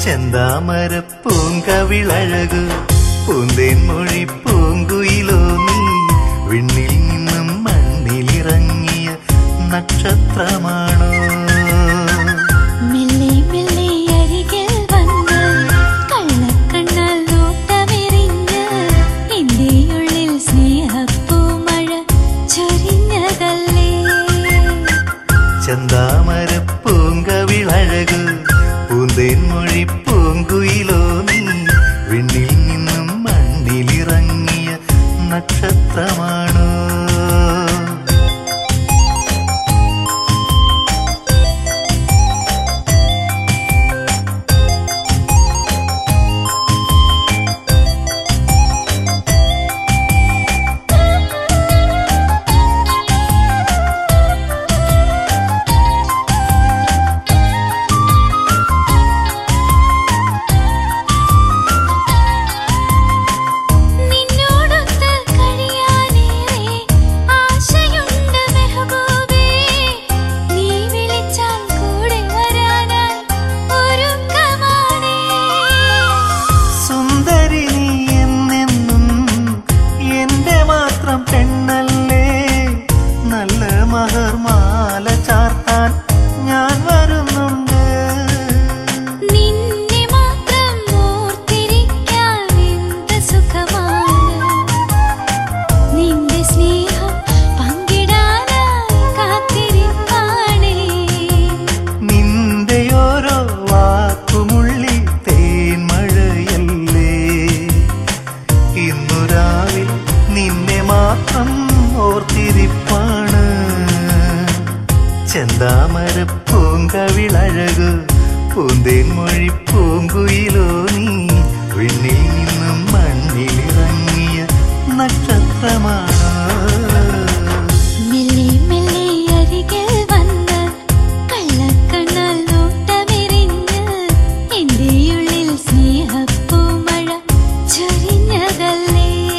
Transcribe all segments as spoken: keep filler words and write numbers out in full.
ചെന്താമര പൂങ്കവിളഴകു പൂന്തേൻ മൊഴി പൂങ്കുയിലോ നീ വിണ്ണിൽ നിന്നും മണ്ണിലിറങ്ങിയ നക്ഷത്രമാണോ? മെല്ലെ മെല്ലെ അരികിൽ വന്ന് കള്ളക്കണ്ണാൽ നോട്ടമെറിഞ്ഞ് എന്റെ ഉള്ളിൽ സ്നേഹപ്പൂമഴ ചൊരിഞ്ഞതല്ലേ. ചെന്താമര പൂങ്കവിളഴകു പൂന്തേൻ മൊഴി പൂങ്കുയിലോ നീ വിണ്ണിൽ നിന്നും മണ്ണിലിറങ്ങിയ നക്ഷത്രമാണോ? മഹർമാല ചാർത്താൻ ഞാൻ വരുന്നുണ്ട്. നിന്നെ മാത്രം ഓർത്തിരിക്കാൻ എന്ത് സുഖമാണ്. നിന്റെ സ്നേഹം പങ്കിടാനായി കാത്തിരിപ്പാണേ. നിന്റെ ഓരോ വാക്കുമുള്ളി തേൻമഴയല്ലേ. ഇന്നു രാവിൽ നിന്നെ മാത്രം ഓർത്തിരിപ്പാണ്. ചെന്താമര പൂങ്കവിളഴകു പൂന്തേൻ മൊഴി പൂങ്കുയിലോ നീ വിണ്ണിൽ നിന്നും മണ്ണിലിറങ്ങിയ നക്ഷത്രമാണോ? മെല്ലെ മെല്ലെ അരികിൽ വന്ന് കള്ളക്കണ്ണാൽ നോട്ടമെറിഞ്ഞ് എന്റെ ഉള്ളിൽ സ്നേഹപ്പൂമഴ ചൊരിഞ്ഞതല്ലേ.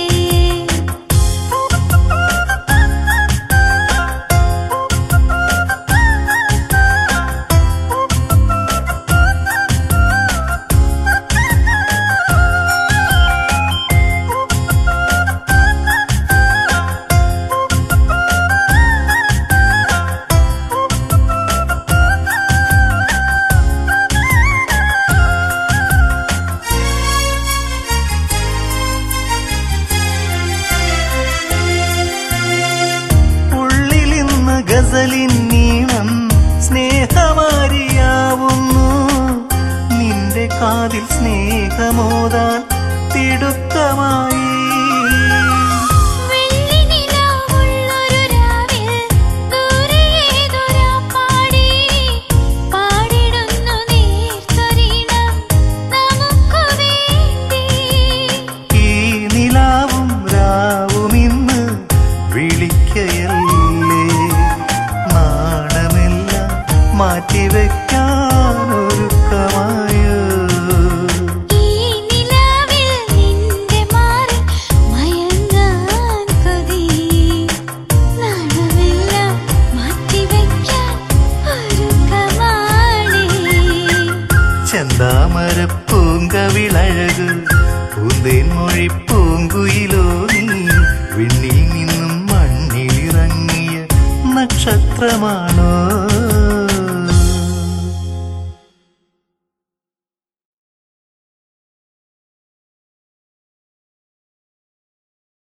ഗസലിൻ നീളം സ്നേഹമാരിയാവുന്നു. നിന്റെ കാതിൽ സ്നേഹമോതാൻ തിടുക്കമായി. ഈ നിലാവും രാവും ഇന്ന് വിളിക്കയല്ലേ. നാണമെല്ലാം മാറ്റിവെക്കാനൊരുക്കമായോ? ഈ നിലാവിൽ നിന്റെ മാറിൽ മയങ്ങാൻ കൊതി. നാണമെല്ലാം മാറ്റിവെക്കാൻ ഒരുക്കമാണേ. ചെന്താമര പൂങ്കവിളഴകു പൂന്തേൻ മൊഴി പൂങ്കുയിലോ നീ വിണ്ണിൽ നിന്നും മണ്ണിലിറങ്ങിയ നക്ഷത്രമാണ്.